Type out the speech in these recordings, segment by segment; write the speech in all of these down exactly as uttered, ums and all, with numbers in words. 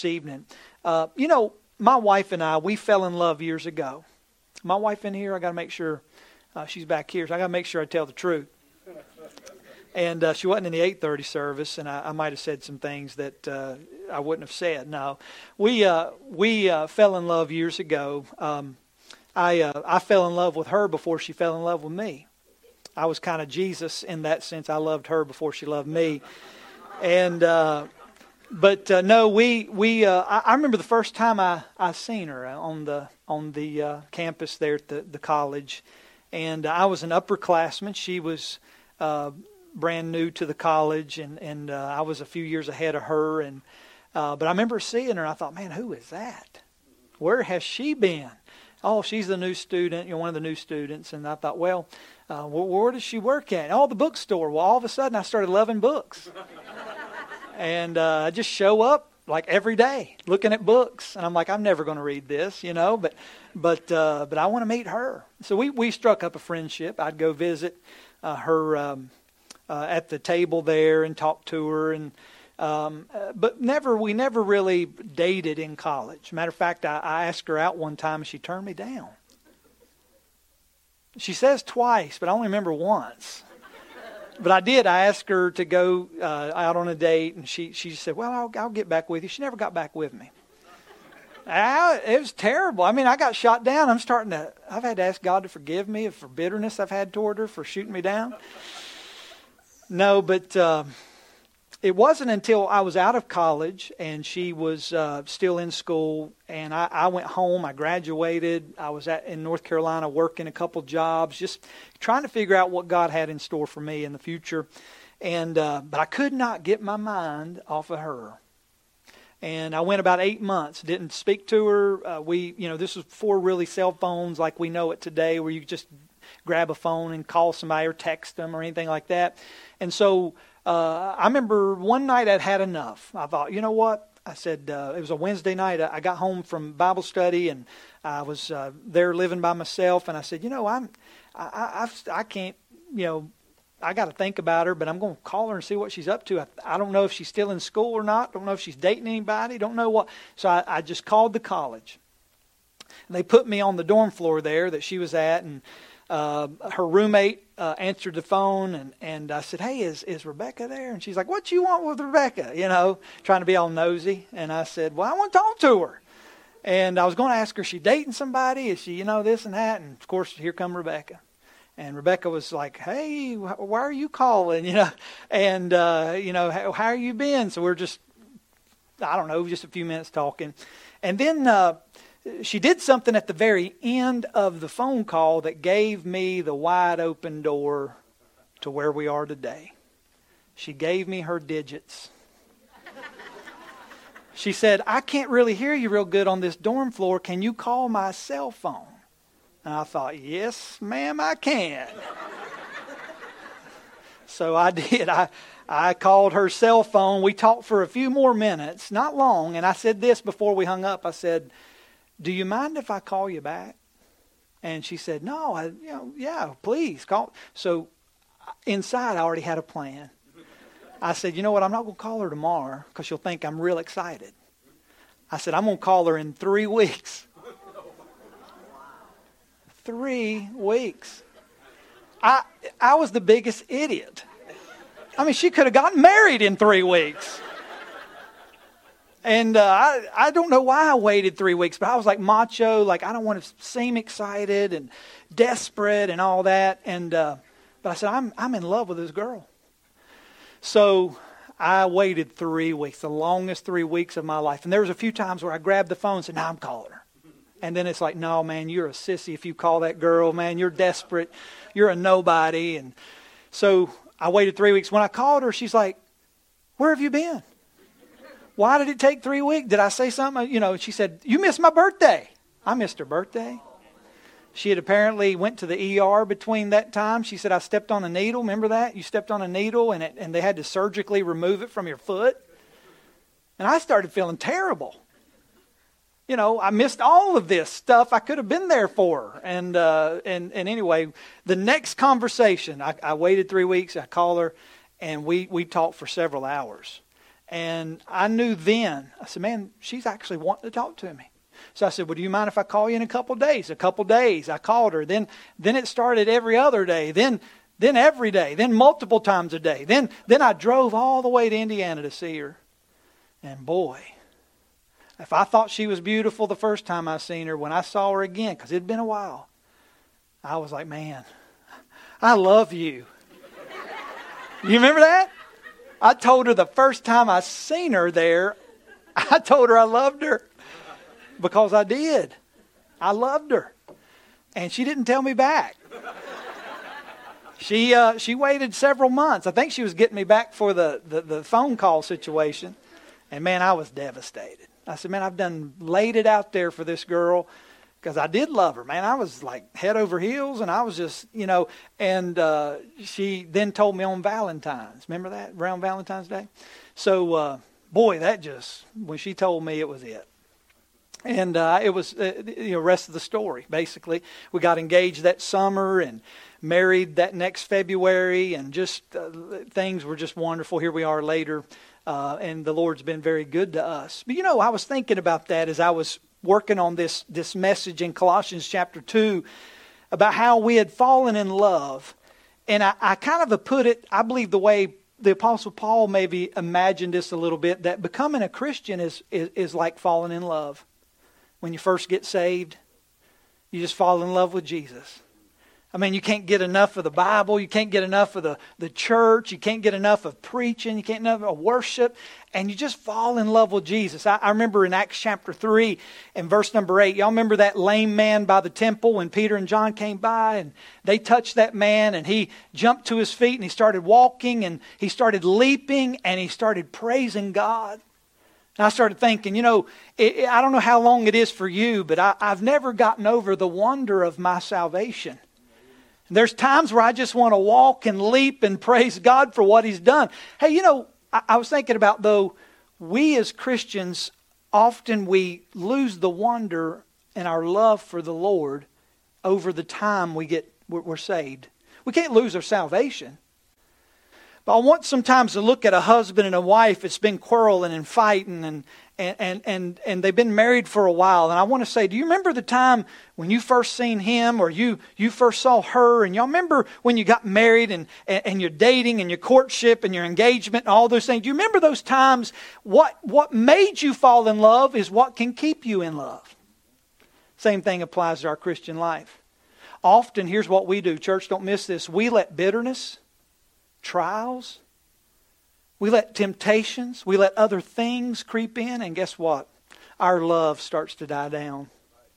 evening. Uh, you know, my wife and I, we fell in love years ago. My wife in here, I got to make sure uh, she's back here, so I got to make sure I tell the truth. And uh, she wasn't in the eight thirty service, and I, I might have said some things that uh, I wouldn't have said. No, we uh, we uh, fell in love years ago. Um, I uh, I fell in love with her before she fell in love with me. I was kind of Jesus in that sense. I loved her before she loved me, and uh, but uh, no, we we uh, I, I remember the first time I, I seen her on the on the uh, campus there at the, the college, and I was an upperclassman. She was Uh, brand new to the college, and and uh, I was a few years ahead of her, and uh, but I remember seeing her, and I thought, man, who is that? Where has she been? Oh, she's the new student, you know, one of the new students. And I thought, well, uh, where, where does she work at? Oh, the bookstore. Well, all of a sudden, I started loving books, and uh, I just show up like every day looking at books, and I'm like, I'm never going to read this, you know, but but uh, but I want to meet her. So we we struck up a friendship. I'd go visit uh, her. Um, Uh, at the table there and talked to her, and um, uh, but never we never really dated in college. Matter of fact, I, I asked her out one time and she turned me down. She says twice, but I only remember once. But I did. I asked her to go uh, out on a date, and she she said, "Well, I'll, I'll get back with you." She never got back with me. I, it was terrible. I mean, I got shot down. I'm starting to. I've had to ask God to forgive me for bitterness I've had toward her for shooting me down. No, but uh, it wasn't until I was out of college and she was uh, still in school, and I, I went home. I graduated. I was at, in North Carolina working a couple jobs, just trying to figure out what God had in store for me in the future. And uh, but I could not get my mind off of her. And I went about eight months, didn't speak to her. Uh, we, you know, this was before really cell phones like we know it today, where you just grab a phone and call somebody or text them or anything like that. And so uh, I remember one night I'd had enough. I thought, you know what? I said, uh, it was a Wednesday night. I got home from Bible study, and I was uh, there living by myself. And I said, you know, I'm, I, I, I can't, you know, I got to think about her, but I'm going to call her and see what she's up to. I, I don't know if she's still in school or not. Don't know if she's dating anybody. Don't know what. So I, I just called the college. And they put me on the dorm floor there that she was at, and Uh, her roommate uh, answered the phone, and, and I said, hey, is, is Rebecca there? And she's like, what you want with Rebecca? You know, trying to be all nosy. And I said, well, I want to talk to her. And I was going to ask her, is she dating somebody? Is she, you know, this and that? And of course, here come Rebecca. And Rebecca was like, hey, why are you calling? You know, and, uh, you know, how, how are you been? So we're just, I don't know, just a few minutes talking. And then uh, she did something at the very end of the phone call that gave me the wide open door to where we are today. She gave me her digits. She said, I can't really hear you real good on this dorm floor. Can you call my cell phone? And I thought, yes, ma'am, I can. So I did. I I called her cell phone. We talked for a few more minutes, not long. And I said this before we hung up. I said, do you mind if I call you back? And she said, no, I, you know, yeah, please call. So inside, I already had a plan. I said, you know what? I'm not going to call her tomorrow because she'll think I'm real excited. I said, I'm going to call her in three weeks. Three weeks. I I was the biggest idiot. I mean, she could have gotten married in three weeks. And uh, I, I don't know why I waited three weeks, but I was like macho, like I don't want to seem excited and desperate and all that. And uh, but I said, I'm I'm in love with this girl. So I waited three weeks, the longest three weeks of my life. And there was a few times where I grabbed the phone and said, no, I'm calling her. And then it's like, no, man, you're a sissy if you call that girl, man. You're desperate. You're a nobody. And so I waited three weeks. When I called her, she's like, where have you been? Why did it take three weeks? Did I say something? You know, she said, you missed my birthday. I missed her birthday. She had apparently went to the E R between that time. She said, I stepped on a needle. Remember that? You stepped on a needle and it, and they had to surgically remove it from your foot. And I started feeling terrible. You know, I missed all of this stuff I could have been there for. And uh, and and anyway, the next conversation, I, I waited three weeks. I called her, and we, we talked for several hours. And I knew then, I said, man, she's actually wanting to talk to me. So I said, well, do you mind if I call you in a couple days? A couple days. I called her. Then then it started every other day. Then then every day. Then multiple times a day. Then then I drove all the way to Indiana to see her. And boy, if I thought she was beautiful the first time I seen her, when I saw her again, because it had been a while, I was like, man, I love you. You remember that? I told her the first time I seen her there, I told her I loved her. Because I did. I loved her. And she didn't tell me back. She uh, she waited several months. I think she was getting me back for the, the, the phone call situation. And man, I was devastated. I said, man, I've done laid it out there for this girl. Because I did love her, man. I was like head over heels. And I was just, you know. And uh, she then told me on Valentine's. Remember that? Around Valentine's Day? So, uh, boy, that just, when she told me, it was it. And uh, it was, uh, you know, rest of the story, basically. We got engaged that summer and married that next February. And just uh, things were just wonderful. Here we are later. Uh, and the Lord's been very good to us. But, you know, I was thinking about that as I was working on this, this message in Colossians chapter two about how we had fallen in love. And I, I kind of put it, I believe the way the Apostle Paul maybe imagined this a little bit, that becoming a Christian is, is, is like falling in love. When you first get saved, you just fall in love with Jesus. I mean, you can't get enough of the Bible. You can't get enough of the, the church. You can't get enough of preaching. You can't get enough of worship. And you just fall in love with Jesus. I, I remember in Acts chapter three and verse number eight, y'all remember that lame man by the temple when Peter and John came by and they touched that man and he jumped to his feet and he started walking and he started leaping and he started praising God. And I started thinking, you know, it, it, I don't know how long it is for you, but I, I've never gotten over the wonder of my salvation. And there's times where I just want to walk and leap and praise God for what He's done. Hey, you know, I, I was thinking about, though, we as Christians, often we lose the wonder and our love for the Lord over the time we get, we're, we're saved. We can't lose our salvation. But I want sometimes to look at a husband and a wife that's been quarreling and fighting and, and, and, and, and they've been married for a while. And I want to say, do you remember the time when you first seen him or you, you first saw her? And y'all remember when you got married and, and, and your dating and your courtship and your engagement and all those things? Do you remember those times? What, what made you fall in love is what can keep you in love. Same thing applies to our Christian life. Often, here's what we do. Church, don't miss this. We let bitterness, trials, we let temptations, we let other things creep in, and guess what? Our love starts to die down.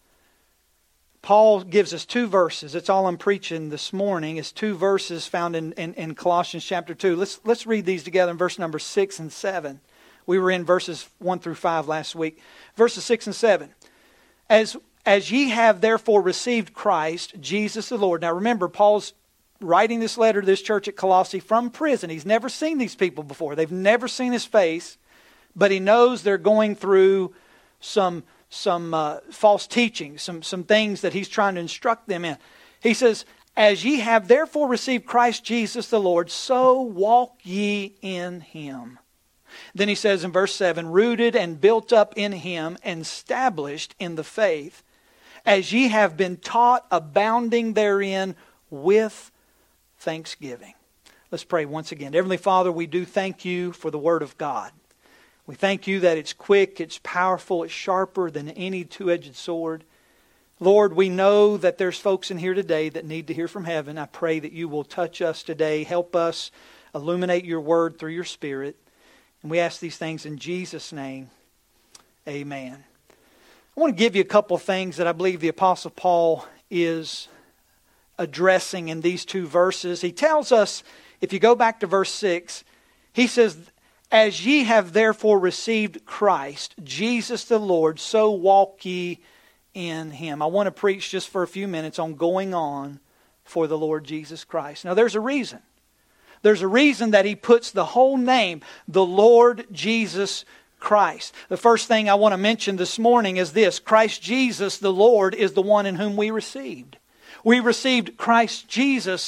Paul gives us two verses. That's all I'm preaching this morning. It's two verses found in, in, in Colossians chapter two. Let's, let's read these together in verse number six and seven. We were in verses one through five last week. Verses six and seven. As, as ye have therefore received Christ, Jesus the Lord. Now remember, Paul's writing this letter to this church at Colossae from prison. He's never seen these people before. They've never seen his face. But he knows they're going through some, some uh, false teaching, some, some things that he's trying to instruct them in. He says, as ye have therefore received Christ Jesus the Lord, so walk ye in Him. Then he says in verse seven, rooted and built up in Him and established in the faith, as ye have been taught, abounding therein with thanksgiving. Let's pray once again. Heavenly Father, we do thank you for the Word of God. We thank you that it's quick, it's powerful, it's sharper than any two-edged sword. Lord, we know that there's folks in here today that need to hear from heaven. I pray that you will touch us today. Help us illuminate your Word through your Spirit. And we ask these things in Jesus' name. Amen. I want to give you a couple of things that I believe the Apostle Paul is addressing in these two verses. He tells us, if you go back to verse six, he says, as ye have therefore received Christ, Jesus the Lord, so walk ye in Him. I want to preach just for a few minutes on going on for the Lord Jesus Christ. Now there's a reason. There's a reason that he puts the whole name, the Lord Jesus Christ. The first thing I want to mention this morning is this: Christ Jesus, the Lord, is the one in whom we received. We received Christ Jesus,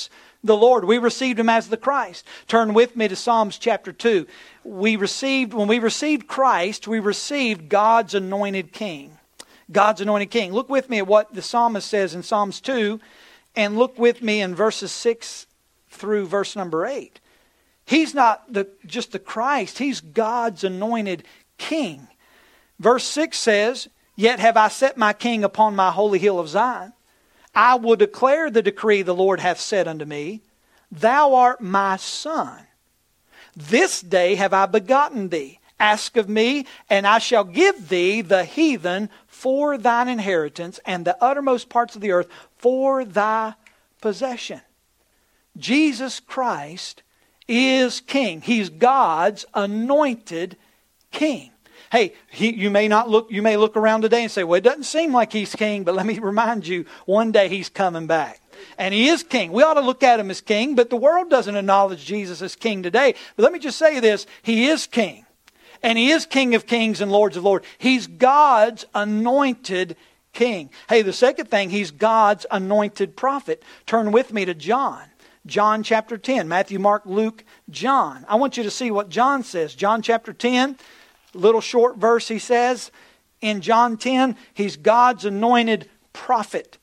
the Lord. We received Him as the Christ. Turn with me to Psalms chapter two. We received, when we received Christ, we received God's anointed King. God's anointed King. Look with me at what the psalmist says in Psalms two, and look with me in verses six through verse number eight. He's not the, just the Christ. He's God's anointed King. Verse six says, "Yet have I set my King upon my holy hill of Zion. I will declare the decree the Lord hath said unto me, Thou art my son. This day have I begotten thee. Ask of me, and I shall give thee the heathen for thine inheritance, and the uttermost parts of the earth for thy possession." Jesus Christ is King. He's God's anointed King. Hey, he, you may not look, you may look around today and say, well, it doesn't seem like He's King, but let me remind you, one day He's coming back. And He is King. We ought to look at Him as King, but the world doesn't acknowledge Jesus as King today. But let me just say this, He is King. And He is King of kings and Lords of lords. He's God's anointed King. Hey, the second thing, He's God's anointed prophet. Turn with me to John. John chapter ten. Matthew, Mark, Luke, John. I want you to see what John says. John chapter ten, little short verse he says. In John ten, He's God's anointed prophet.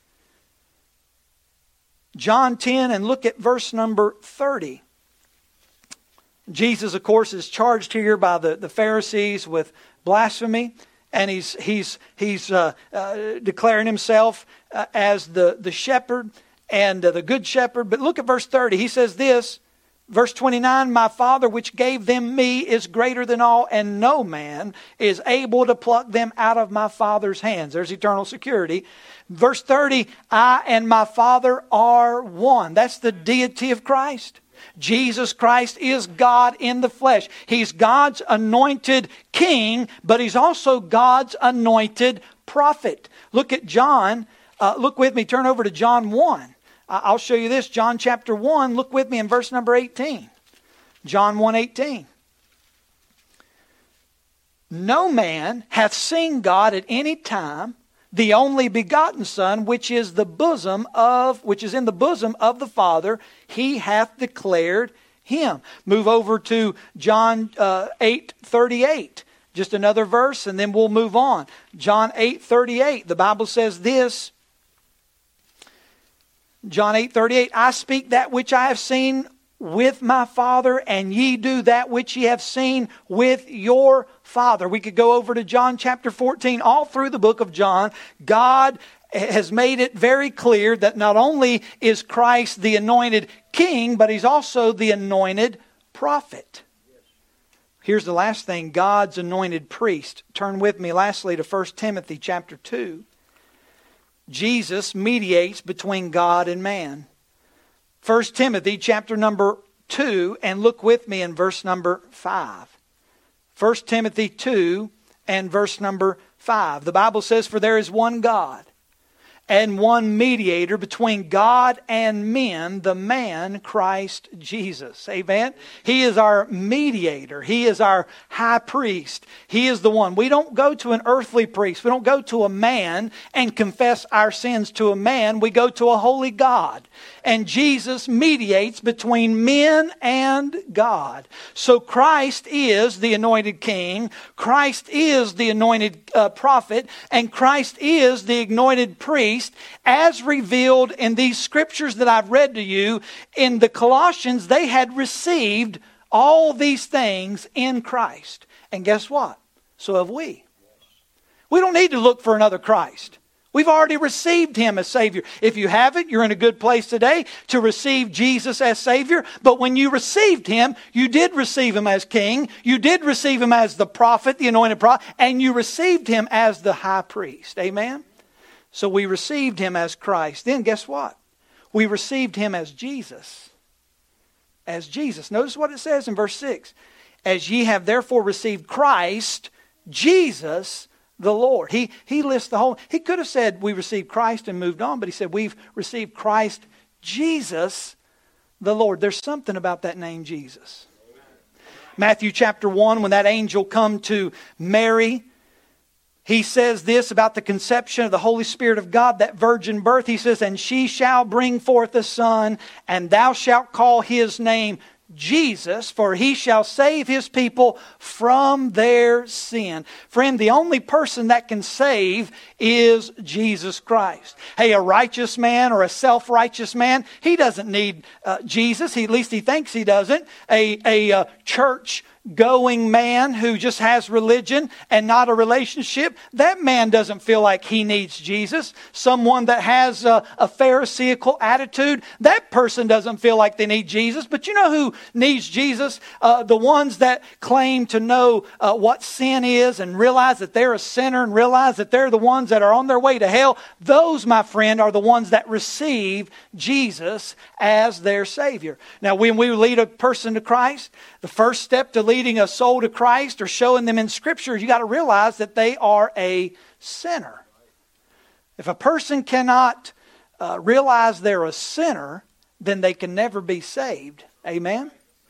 John ten, and look at verse number thirty. Jesus, of course, is charged here by the, the Pharisees with blasphemy. And he's he's he's uh, uh, declaring Himself uh, as the, the shepherd and uh, the good shepherd. But look at verse thirty. He says this, verse twenty-nine, "My Father which gave them me is greater than all, and no man is able to pluck them out of my Father's hands." There's eternal security. Verse thirty, "I and my Father are one." That's the deity of Christ. Jesus Christ is God in the flesh. He's God's anointed King, but He's also God's anointed prophet. Look at John. Uh, look with me. Turn over to John one. I'll show you this. John chapter one. Look with me in verse number eighteen. John one eighteen. "No man hath seen God at any time. The only begotten Son, which is the bosom of, which is in the bosom of the Father, He hath declared Him." Move over to John uh, eight thirty-eight. Just another verse, and then we'll move on. John eight thirty-eight. The Bible says this. John eight thirty-eight. "I speak that which I have seen with my Father, and ye do that which ye have seen with your father." We could go over to John chapter fourteen. All through the book of John, God has made it very clear that not only is Christ the anointed King, but He's also the anointed prophet. Here's the last thing, God's anointed priest. Turn with me lastly to First Timothy chapter two. Jesus mediates between God and man. First Timothy chapter number two, and look with me in verse number five. First Timothy two and verse number five. The Bible says, "For there is one God, and one mediator between God and men, the man Christ Jesus." Amen? He is our mediator. He is our high priest. He is the one. We don't go to an earthly priest. We don't go to a man and confess our sins to a man. We go to a holy God. And Jesus mediates between men and God. So Christ is the anointed King. Christ is the anointed uh, prophet. And Christ is the anointed priest, as revealed in these scriptures that I've read to you. In the Colossians, they had received all these things in Christ. And guess what? So have we. We don't need to look for another Christ. We've already received Him as Savior. If you haven't, you're in a good place today to receive Jesus as Savior. But when you received Him, you did receive Him as King. You did receive Him as the prophet, the anointed prophet. And you received Him as the high priest. Amen? So we received Him as Christ. Then guess what? We received Him as Jesus. As Jesus. Notice what it says in verse six. "As ye have therefore received Christ, Jesus the Lord." He, he lists the whole... He could have said we received Christ and moved on, but He said we've received Christ Jesus the Lord. There's something about that name Jesus. Matthew chapter one, when that angel come to Mary, he says this about the conception of the Holy Spirit of God, that virgin birth. He says, and she shall bring forth a son, and thou shalt call his name Jesus, for he shall save his people from their sin. Friend, the only person that can save is Jesus Christ. Hey, a righteous man or a self-righteous man, he doesn't need uh, Jesus. He, at least he thinks he doesn't. A, a uh, church going man who just has religion and not a relationship, that man doesn't feel like he needs Jesus. Someone that has a, a Pharisaical attitude, that person doesn't feel like they need Jesus. But you know who needs Jesus? Uh, the ones that claim to know uh, what sin is and realize that they're a sinner and realize that they're the ones that are on their way to hell. Those, my friend, are the ones that receive Jesus as their Savior. Now, when we lead a person to Christ, the first step to leading a soul to Christ or showing them in Scripture, you got to realize that they are a sinner. If a person cannot uh, realize they're a sinner, then they can never be saved. Amen?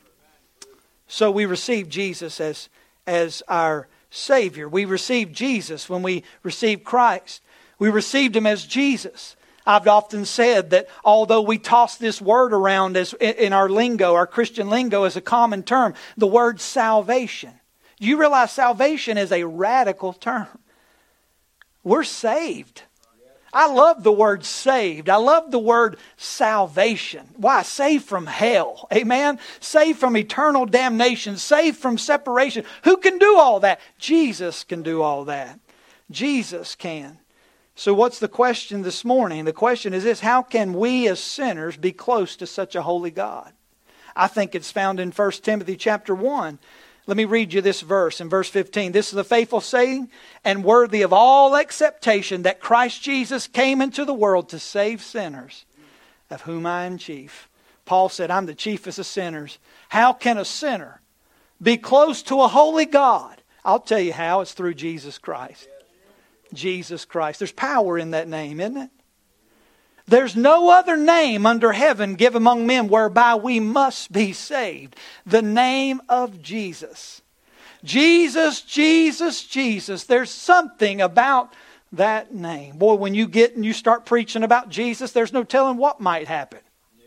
So we receive Jesus as, as our Savior. We receive Jesus when we receive Christ. We received Him as Jesus. I've often said that although we toss this word around as in our lingo, our Christian lingo as a common term, the word salvation. Do you realize salvation is a radical term? We're saved. I love the word saved. I love the word salvation. Why? Saved from hell. Amen? Saved from eternal damnation. Saved from separation. Who can do all that? Jesus can do all that. Jesus can. So what's the question this morning? The question is this: how can we as sinners be close to such a holy God? I think it's found in First Timothy chapter one. Let me read you this verse in verse fifteen. This is a faithful saying and worthy of all acceptation, that Christ Jesus came into the world to save sinners, of whom I am chief. Paul said, I'm the chiefest of sinners. How can a sinner be close to a holy God? I'll tell you how. It's through Jesus Christ. Jesus Christ. There's power in that name, isn't it? There's no other name under heaven given among men whereby we must be saved. The name of Jesus. Jesus, Jesus, Jesus. There's something about that name. Boy, when you get and you start preaching about Jesus, there's no telling what might happen.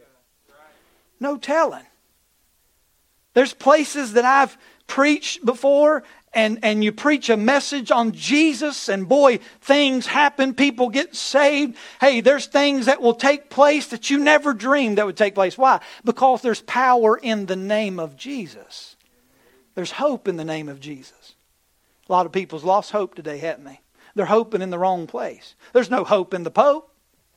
No telling. There's places that I've preached before, And, and you preach a message on Jesus, and boy, things happen. People get saved. Hey, there's things that will take place that you never dreamed that would take place. Why? Because there's power in the name of Jesus. There's hope in the name of Jesus. A lot of people's lost hope today, haven't they? They're hoping in the wrong place. There's no hope in the Pope.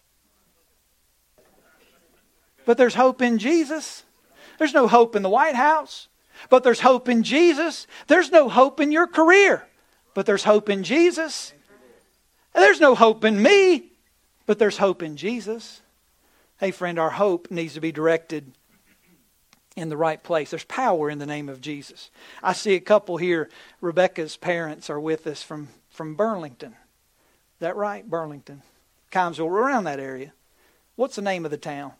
But there's hope in Jesus. There's no hope in the White House. But there's hope in Jesus. There's no hope in your career. But there's hope in Jesus. There's no hope in me. But there's hope in Jesus. Hey friend, our hope needs to be directed in the right place. There's power in the name of Jesus. I see a couple here. Rebecca's parents are with us from, from Burlington. Is that right? Burlington. Kimesville. We're around that area. What's the name of the town?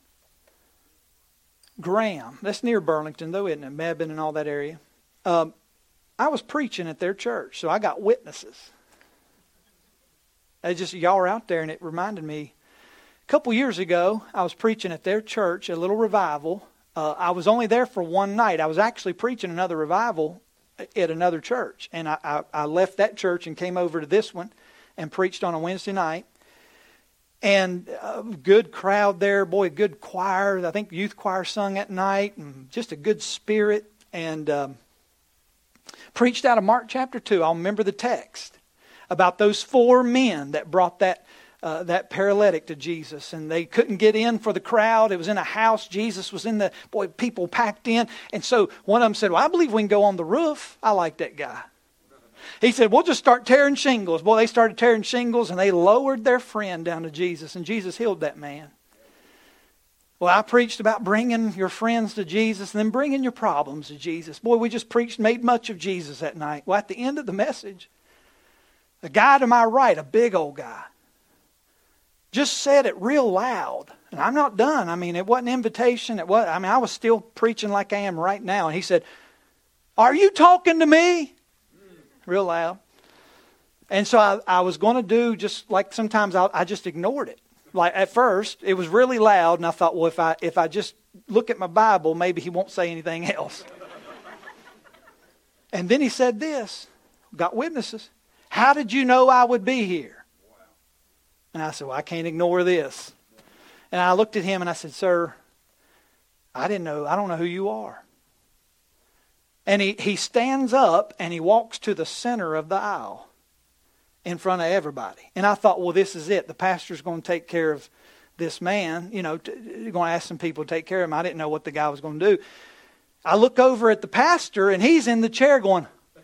Graham. That's near Burlington, though, isn't it? Mebane and all that area. Um, I was preaching at their church, so I got witnesses. They just y'all were out there, and it reminded me. A couple years ago, I was preaching at their church, a little revival. Uh, I was only there for one night. I was actually preaching another revival at another church, and I, I, I left that church and came over to this one and preached on a Wednesday night. And a good crowd there, boy, good choir. I think youth choir sung at night, and just a good spirit. And um, preached out of Mark chapter two. I'll remember the text about those four men that brought that uh, that paralytic to Jesus, and they couldn't get in for the crowd. It was in a house. Jesus was in the boy. People packed in, and so one of them said, "Well, I believe we can go on the roof." I like that guy. He said, we'll just start tearing shingles. Boy, they started tearing shingles, and they lowered their friend down to Jesus, and Jesus healed that man. Well, I preached about bringing your friends to Jesus and then bringing your problems to Jesus. Boy, we just preached, made much of Jesus that night. Well, at the end of the message, the guy to my right, a big old guy, just said it real loud. And I'm not done. I mean, it wasn't an invitation. It was, I mean, I was still preaching like I am right now. And he said, are you talking to me? Real loud. And so I, I was going to do just like sometimes I, I just ignored it. Like at first, it was really loud, and I thought, well, if I if I just look at my Bible, maybe he won't say anything else. And then he said this, got witnesses. How did you know I would be here? And I said, well, I can't ignore this. And I looked at him and I said, sir, I didn't know, I don't know who you are. And he, he stands up and he walks to the center of the aisle in front of everybody. And I thought, well, this is it. The pastor's going to take care of this man, you know, t- going to ask some people to take care of him. I didn't know what the guy was going to do. I look over at the pastor and he's in the chair going,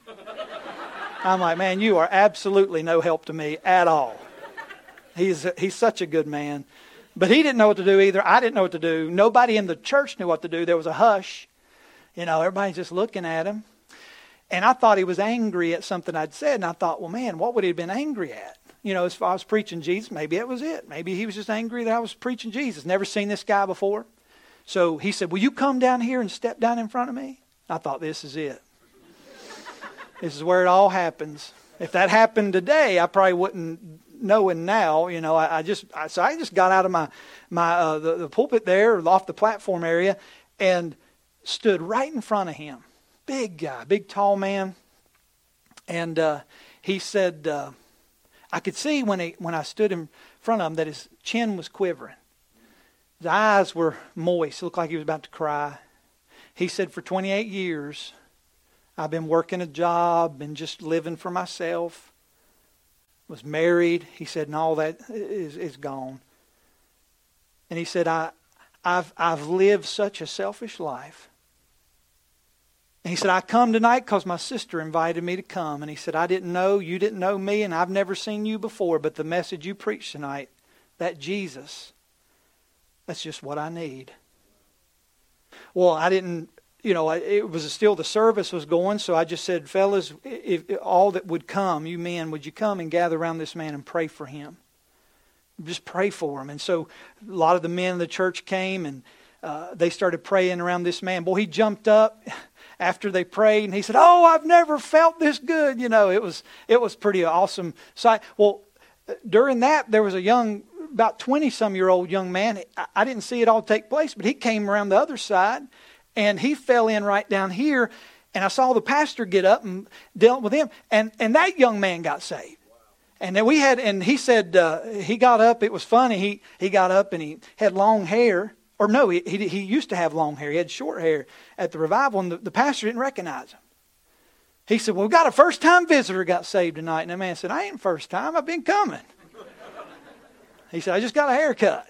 I'm like, man, you are absolutely no help to me at all. He's he's such a good man. But he didn't know what to do either. I didn't know what to do. Nobody in the church knew what to do. There was a hush. You know, everybody's just looking at him. And I thought he was angry at something I'd said. And I thought, well, man, what would he have been angry at? You know, as I was preaching Jesus, maybe it was it. Maybe he was just angry that I was preaching Jesus. Never seen this guy before. So he said, will you come down here and step down in front of me? I thought, this is it. This is where it all happens. If that happened today, I probably wouldn't know it now. You know, I, I just, I, so I just got out of my, my uh, the, the pulpit there, off the platform area, and stood right in front of him. Big guy, big tall man. And uh, he said, uh, I could see when he when I stood in front of him that his chin was quivering. His eyes were moist. It looked like he was about to cry. He said, for twenty-eight years, I've been working a job and just living for myself. Was married. He said, and all that is, is gone. And he said, I, I've I've lived such a selfish life. And he said, I come tonight because my sister invited me to come. And he said, I didn't know, you didn't know me, and I've never seen you before. But the message you preached tonight, that Jesus, that's just what I need. Well, I didn't, you know, it was still the service was going. So I just said, fellas, if, if all that would come, you men, would you come and gather around this man and pray for him? Just pray for him. And so a lot of the men in the church came and uh, they started praying around this man. Boy, he jumped up after they prayed and he said, oh, I've never felt this good. You know, it was it was pretty awesome sight. Well, during that, there was a young, about twenty-some-year-old young man. I, I didn't see it all take place, but he came around the other side and he fell in right down here. And I saw the pastor get up and dealt with him. And, and that young man got saved. And then we had, and he said, uh, he got up, it was funny, he he got up and he had long hair, or no, he, he he used to have long hair, he had short hair at the revival, and the, the pastor didn't recognize him. He said, well, we got a first-time visitor got saved tonight. And the man said, I ain't first time, I've been coming. He said, I just got a haircut.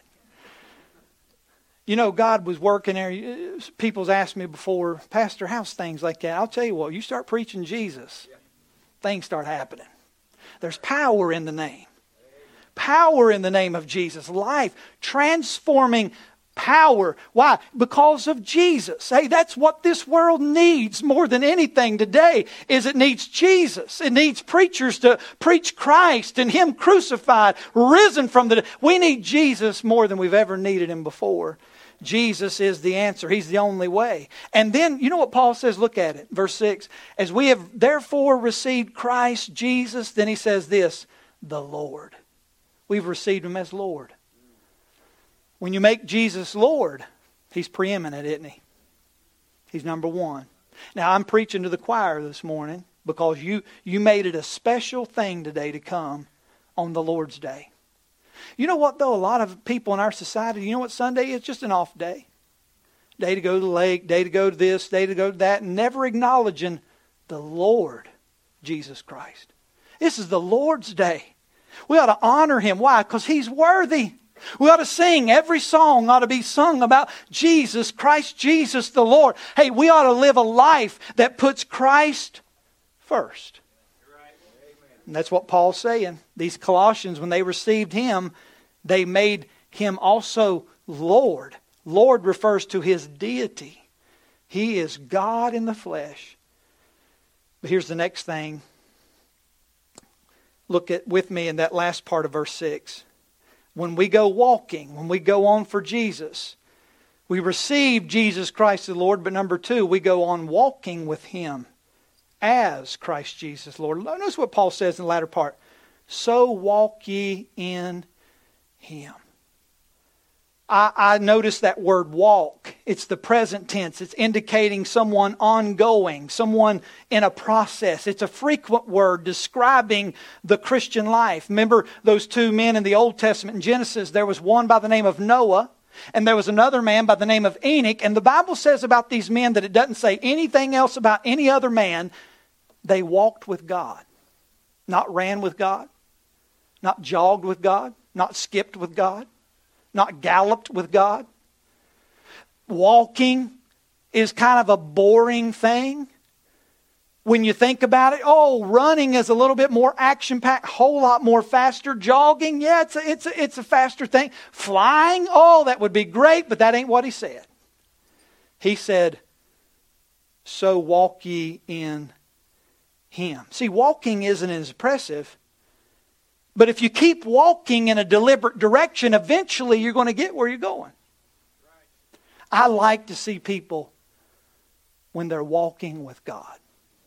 You know, God was working there. People's asked me before, Pastor, how's things like that? I'll tell you what, you start preaching Jesus, things start happening. There's power in the name. Power in the name of Jesus. Life transforming power. Why? Because of Jesus. Hey, that's what this world needs more than anything today, is it needs Jesus. It needs preachers to preach Christ and Him crucified, risen from the dead. We need Jesus more than we've ever needed Him before. Jesus is the answer. He's the only way. And then, you know what Paul says? Look at it. Verse six. As we have therefore received Christ Jesus, then he says this, the Lord. We've received Him as Lord. When you make Jesus Lord, He's preeminent, isn't He? He's number one. Now, I'm preaching to the choir this morning because you, you made it a special thing today to come on the Lord's Day. You know what, though? A lot of people in our society, you know what Sunday is? Just an off day. Day to go to the lake, day to go to this, day to go to that, and never acknowledging the Lord Jesus Christ. This is the Lord's Day. We ought to honor Him. Why? Because He's worthy. We ought to sing. Every song ought to be sung about Jesus Christ, Jesus the Lord. Hey, we ought to live a life that puts Christ first. And that's what Paul's saying. These Colossians, when they received Him, they made Him also Lord. Lord refers to His deity. He is God in the flesh. But here's the next thing. Look at with me in that last part of verse six. When we go walking, when we go on for Jesus, we receive Jesus Christ the Lord. But number two, we go on walking with Him as Christ Jesus Lord. Notice what Paul says in the latter part. so walk ye in Him. I, I noticed that word walk. It's the present tense. It's indicating someone ongoing, someone in a process. It's a frequent word describing the Christian life. Remember those two men in the Old Testament in Genesis? There was one by the name of Noah, and there was another man by the name of Enoch. And the Bible says about these men that it doesn't say anything else about any other man. They walked with God. Not ran with God. Not jogged with God. Not skipped with God. Not galloped with God. Walking is kind of a boring thing. When you think about it, oh, running is a little bit more action-packed, a whole lot more faster. Jogging, yeah, it's a, it's a, it's a faster thing. Flying, oh, that would be great, but that ain't what he said. He said, so walk ye in Him. See, walking isn't as impressive. But if you keep walking in a deliberate direction, eventually you're going to get where you're going. I like to see people when they're walking with God.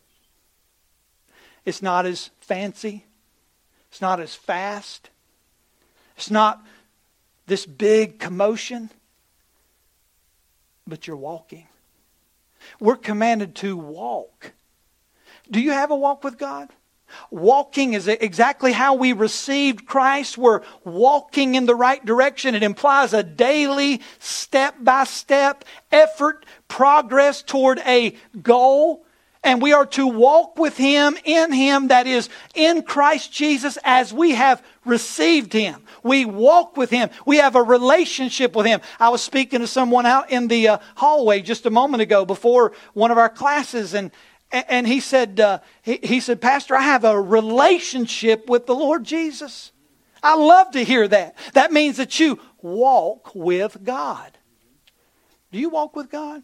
It's not as fancy. It's not as fast. It's not this big commotion. But you're walking. We're commanded to walk. Do you have a walk with God? Walking is exactly how we received Christ. We're walking in the right direction. It implies a daily, step-by-step effort, progress toward a goal. And we are to walk with Him, in Him, that is, in Christ Jesus as we have received Him. We walk with Him. We have a relationship with Him. I was speaking to someone out in the uh, hallway just a moment ago before one of our classes, and And he said, uh, he, he said, Pastor, I have a relationship with the Lord Jesus. I love to hear that. That means that you walk with God. Do you walk with God?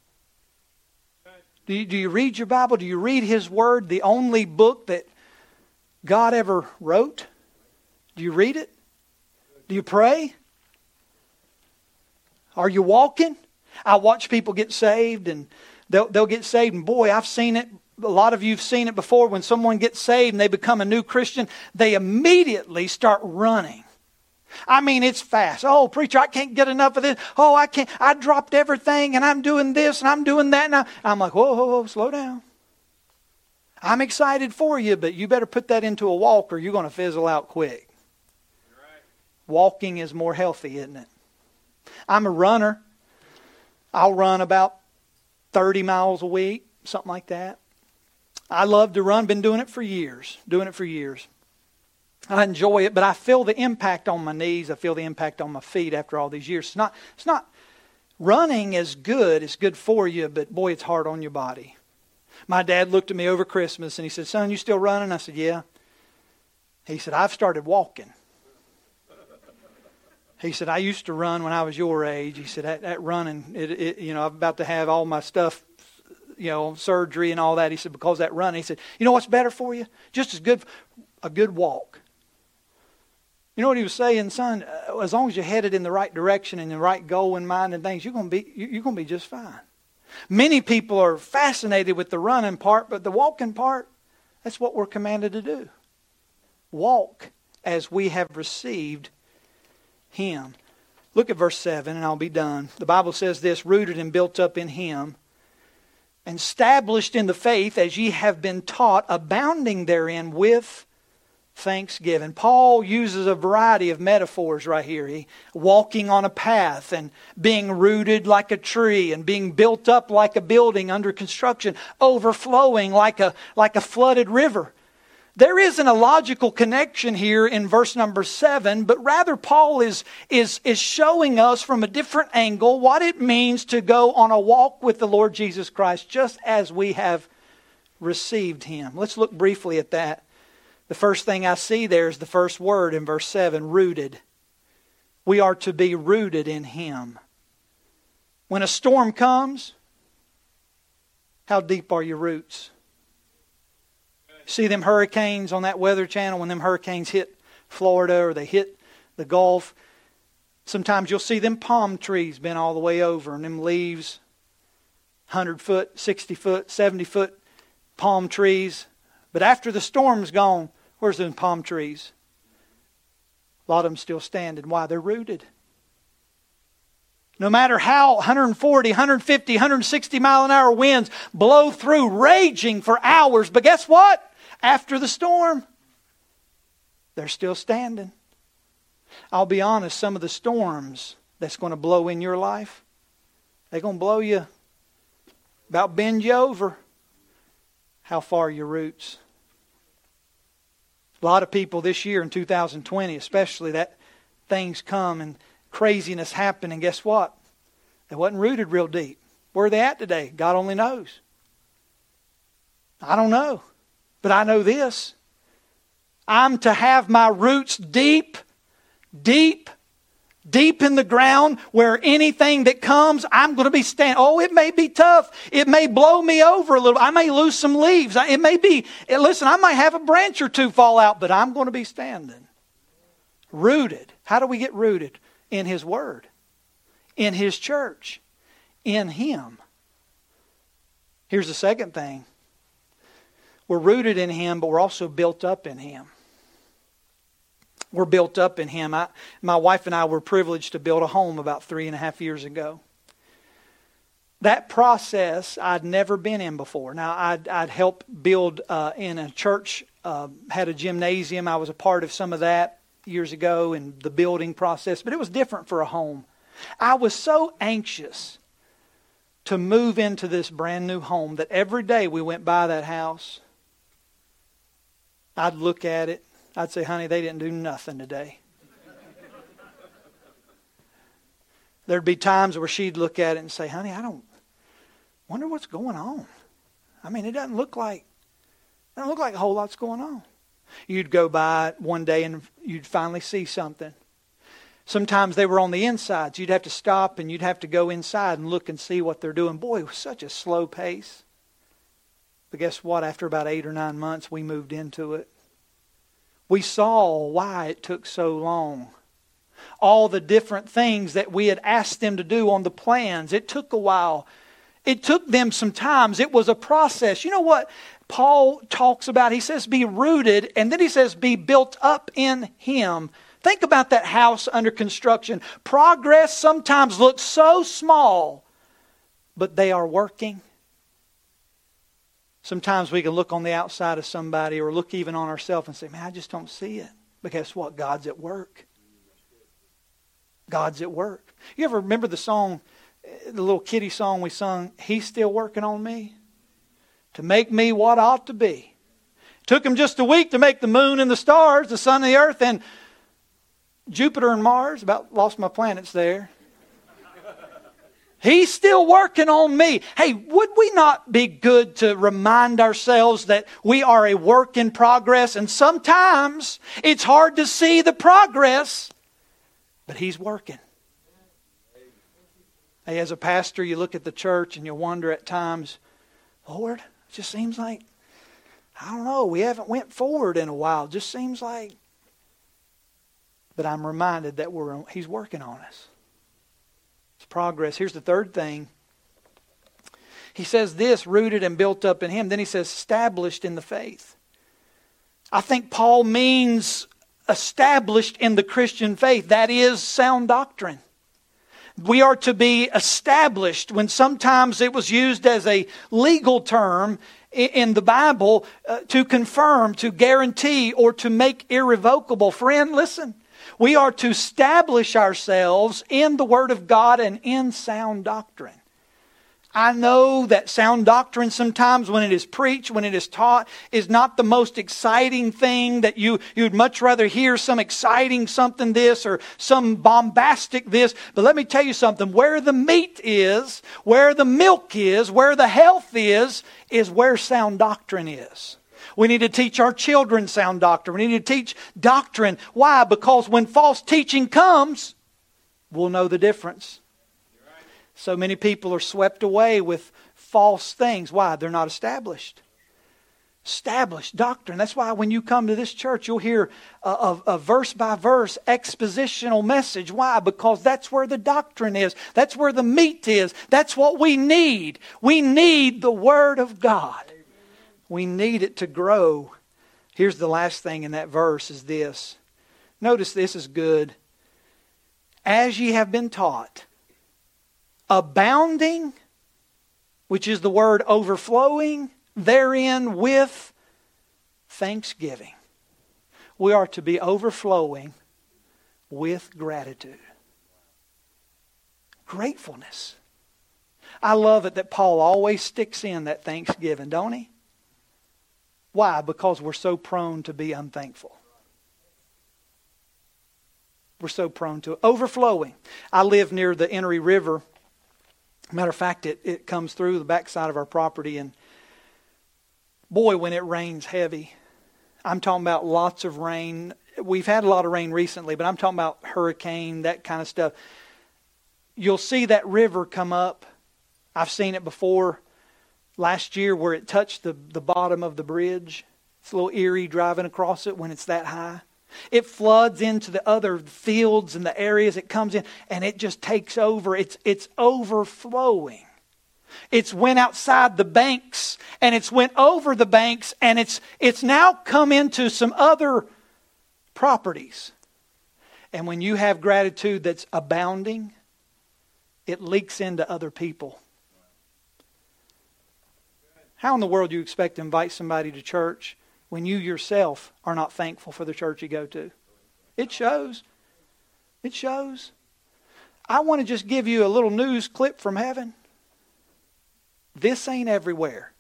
Do you, do you read your Bible? Do you read His Word, the only book that God ever wrote? Do you read it? Do you pray? Are you walking? I watch people get saved, and They'll, they'll get saved, and boy, I've seen it. A lot of you have seen it before. When someone gets saved and they become a new Christian, they immediately start running. I mean, it's fast. Oh, preacher, I can't get enough of this. Oh, I can't. I dropped everything, and I'm doing this, and I'm doing that. And I, I'm like, whoa, whoa, whoa, slow down. I'm excited for you, but you better put that into a walk, or you're going to fizzle out quick. Right. Walking is more healthy, isn't it? I'm a runner. I'll run about thirty miles a week, something like that. I love to run. Been doing it for years. Doing it for years. I enjoy it, but I feel the impact on my knees. I feel the impact on my feet after all these years. It's not, it's not, running is good. It's good for you, but boy, it's hard on your body. My dad looked at me over Christmas and he said, son, you still running? I said, yeah. He said, I've started walking. He said, I used to run when I was your age. He said, that, that running, it, it, you know, I'm about to have all my stuff, you know, surgery and all that. He said, because that running. He said, you know what's better for you? Just as good, a good walk. You know what he was saying, son? As long as you're headed in the right direction and the right goal in mind and things, you're going to be, you're going to be just fine. Many people are fascinated with the running part, but the walking part, that's what we're commanded to do. Walk as we have received Him. Look at verse seven and I'll be done. The Bible says this, rooted and built up in Him, and established in the faith as ye have been taught, abounding therein with thanksgiving. Paul uses a variety of metaphors right here. He, walking on a path and being rooted like a tree and being built up like a building under construction, overflowing like a, like a flooded river. There isn't a logical connection here in verse number seven, but rather Paul is, is, is showing us from a different angle what it means to go on a walk with the Lord Jesus Christ, just as we have received Him. Let's look briefly at that. The first thing I see there is the first word in verse seven, rooted. We are to be rooted in Him. When a storm comes, how deep are your roots? See them hurricanes on that Weather Channel, when them hurricanes hit Florida or they hit the Gulf. Sometimes you'll see them palm trees bent all the way over and them leaves, one hundred foot, sixty foot, seventy foot palm trees. But after the storm's gone, Where's those palm trees? A lot of them still standing. Why? They're rooted. No matter how one forty, one fifty, one sixty mile an hour winds blow through, raging for hours. But guess what? After the storm, they're still standing. I'll be honest, some of the storms that's going to blow in your life, they're going to blow you, about bend you over. How far are your roots? A lot of people this year in two thousand twenty, especially, that things come and craziness happen, and guess what? They wasn't rooted real deep. Where are they at today? God only knows. I don't know. But I know this. I'm to have my roots deep, deep, deep in the ground where anything that comes, I'm going to be standing. Oh, it may be tough. It may blow me over a little. I may lose some leaves. It may be, listen, I might have a branch or two fall out, but I'm going to be standing. Rooted. How do we get rooted? In His Word. In His church. In Him. Here's the second thing. We're rooted in Him, but we're also built up in Him. We're built up in Him. I, my wife and I were privileged to build a home about three and a half years ago. That process I'd never been in before. Now, I'd, I'd helped build uh, in a church, uh, had a gymnasium. I was a part of some of that years ago in the building process, but it was different for a home. I was so anxious to move into this brand new home that every day we went by that house, I'd look at it. I'd say, honey, they didn't do nothing today. There'd be times where she'd look at it and say, honey, I don't wonder what's going on. I mean, it doesn't look like, it doesn't look like a whole lot's going on. You'd go by one day and you'd finally see something. Sometimes they were on the inside. So you'd have to stop and you'd have to go inside and look and see what they're doing. Boy, it was such a slow pace. But guess what? After about eight or nine months, we moved into it. We saw why it took so long. All the different things that we had asked them to do on the plans. It took a while. It took them some time. It was a process. You know what Paul talks about? He says be rooted, and then he says be built up in Him. Think about that house under construction. Progress sometimes looks so small, but they are working. Sometimes we can look on the outside of somebody or look even on ourselves and say, man, I just don't see it. But guess what? God's at work. God's at work. You ever remember the song, the little kiddie song we sung, He's Still Working on Me to make me what I ought to be. Took Him just a week to make the moon and the stars, the sun and the earth, and Jupiter and Mars. About lost my planets there. He's still working on me. Hey, would we not be good to remind ourselves that we are a work in progress? And sometimes it's hard to see the progress, but He's working. Hey, as a pastor, you look at the church and you wonder at times, Lord, it just seems like, I don't know, we haven't went forward in a while. It just seems like. But I'm reminded that we're He's working on us. It's progress. Here's the third thing. He says this, rooted and built up in Him. Then he says established in the faith. I think Paul means established in the Christian faith. That is sound doctrine. We are to be established. When sometimes it was used as a legal term in the Bible uh, to confirm, to guarantee, or to make irrevocable. Friend, listen. We are to establish ourselves in the Word of God and in sound doctrine. I know that sound doctrine sometimes when it is preached, when it is taught, is not the most exciting thing that you, you'd much rather hear some exciting something this or some bombastic this. But let me tell you something. Where the meat is, where the milk is, where the health is, is where sound doctrine is. We need to teach our children sound doctrine. We need to teach doctrine. Why? Because when false teaching comes, we'll know the difference. So many people are swept away with false things. Why? They're not established. Established doctrine. That's why when you come to this church, you'll hear a, a, a verse by verse expositional message. Why? Because that's where the doctrine is. That's where the meat is. That's what we need. We need the Word of God. We need it to grow Here's the last thing in that verse is this. Notice this is good. As ye have been taught, abounding, which is the word overflowing, therein with thanksgiving. We are to be overflowing with gratitude. Gratefulness. I love it that Paul always sticks in that thanksgiving, don't he? Why? Because we're so prone to be unthankful. We're so prone to it. Overflowing. I live near the Enoree River. Matter of fact, it, it comes through the backside of our property. And boy, when it rains heavy, I'm talking about lots of rain. We've had a lot of rain recently, but I'm talking about hurricane, that kind of stuff. You'll see that river come up. I've seen it before. Last year where it touched the, the bottom of the bridge. It's a little eerie driving across it when it's that high. It floods into the other fields and the areas it comes in, and it just takes over. It's it's overflowing. It's went outside the banks, and it's went over the banks, and it's it's now come into some other properties. And when you have gratitude that's abounding, it leaks into other people. How in the world do you expect to invite somebody to church when you yourself are not thankful for the church you go to? It shows. It shows. I want to just give you a little news clip from heaven. This ain't everywhere.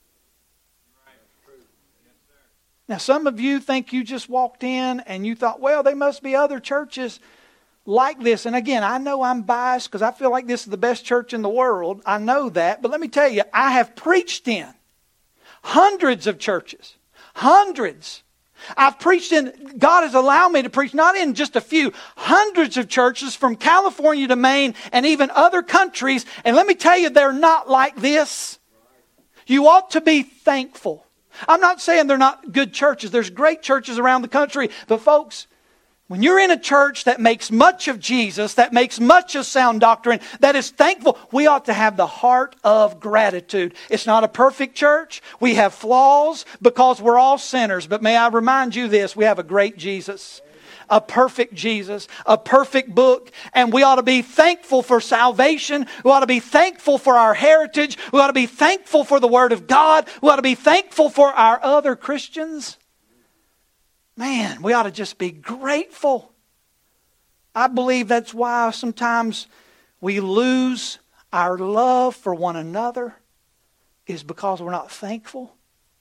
Now, some of you think you just walked in and you thought, well, there must be other churches like this. And again, I know I'm biased because I feel like this is the best church in the world. I know that. But let me tell you, I have preached in hundreds of churches. Hundreds. I've preached in, God has allowed me to preach not in just a few, hundreds of churches from California to Maine and even other countries. And let me tell you, they're not like this. You ought to be thankful. I'm not saying they're not good churches. There's great churches around the country. But folks, when you're in a church that makes much of Jesus, that makes much of sound doctrine, that is thankful, we ought to have the heart of gratitude. It's not a perfect church. We have flaws because we're all sinners. But may I remind you this, we have a great Jesus. A perfect Jesus, a perfect book, and we ought to be thankful for salvation. We ought to be thankful for our heritage. We ought to be thankful for the Word of God. We ought to be thankful for our other Christians. Man, we ought to just be grateful. I believe that's why sometimes we lose our love for one another, is because we're not thankful.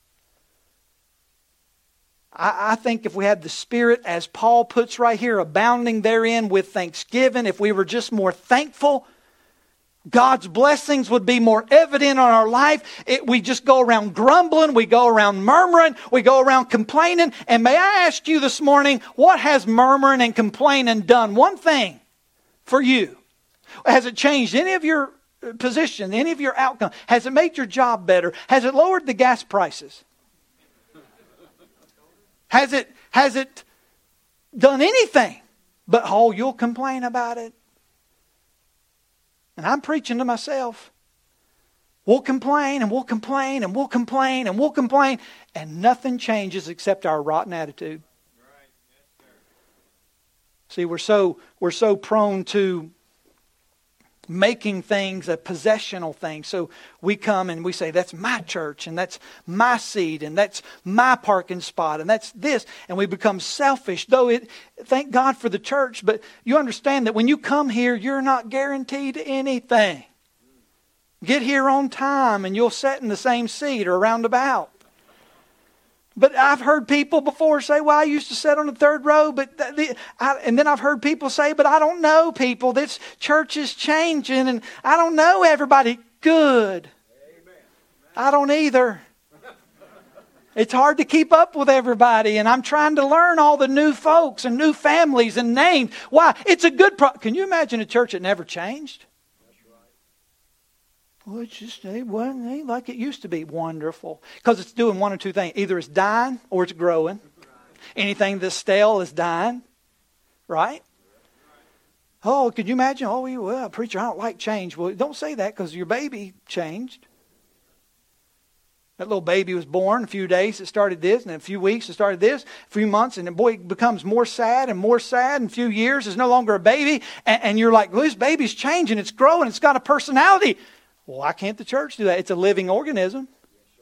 I think if we had the Spirit, as Paul puts right here, abounding therein with thanksgiving, if we were just more thankful, God's blessings would be more evident on our life. It, we just go around grumbling, we go around murmuring, we go around complaining. And may I ask you this morning, what has murmuring and complaining done? One thing for you. Has it changed any of your position, any of your outcome? Has it made your job better? Has it lowered the gas prices? Has it, has it done anything? But, oh, you'll complain about it. And I'm preaching to myself. We'll complain and we'll complain and we'll complain and we'll complain. And nothing changes except our rotten attitude. Right. Yes, sir. See, we're so, we're so prone to making things a possessional thing. So we come and we say, that's my church and that's my seat and that's my parking spot and that's this. And we become selfish. Though it, thank God for the church, but you understand that when you come here, you're not guaranteed anything. Get here on time and you'll sit in the same seat or roundabout. But I've heard people before say, well, I used to sit on the third row. but th- the, I, And then I've heard people say, but I don't know people. This church is changing and I don't know everybody. Good. Amen. I don't either. It's hard to keep up with everybody. And I'm trying to learn all the new folks and new families and names. Why? It's a good pro- Can you imagine a church that never changed? Well, it's just, it wasn't ain't like it used to be. Wonderful. Because it's doing one or two things. Either it's dying or it's growing. Anything that's stale is dying. Right? Oh, could you imagine? Oh, well, preacher, I don't like change. Well, don't say that because your baby changed. That little baby was born. A few days it started this, and in a few weeks it started this, a few months, and the boy becomes more sad and more sad. In a few years it's no longer a baby. And, and you're like, well, this baby's changing. It's growing. It's got a personality. Well, why can't the church do that? It's a living organism.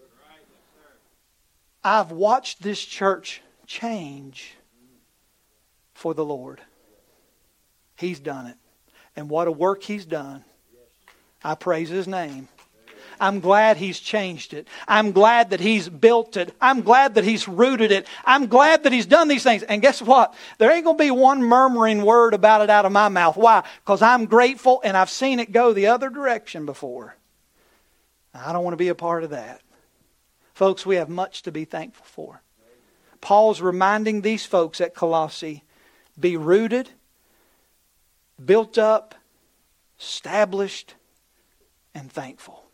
I've watched this church change for the Lord. He's done it. And what a work He's done. I praise His name. I'm glad He's changed it. I'm glad that He's built it. I'm glad that He's rooted it. I'm glad that He's done these things. And guess what? There ain't going to be one murmuring word about it out of my mouth. Why? Because I'm grateful and I've seen it go the other direction before. I don't want to be a part of that. Folks, we have much to be thankful for. Paul's reminding these folks at Colossae, be rooted, built up, established, and thankful.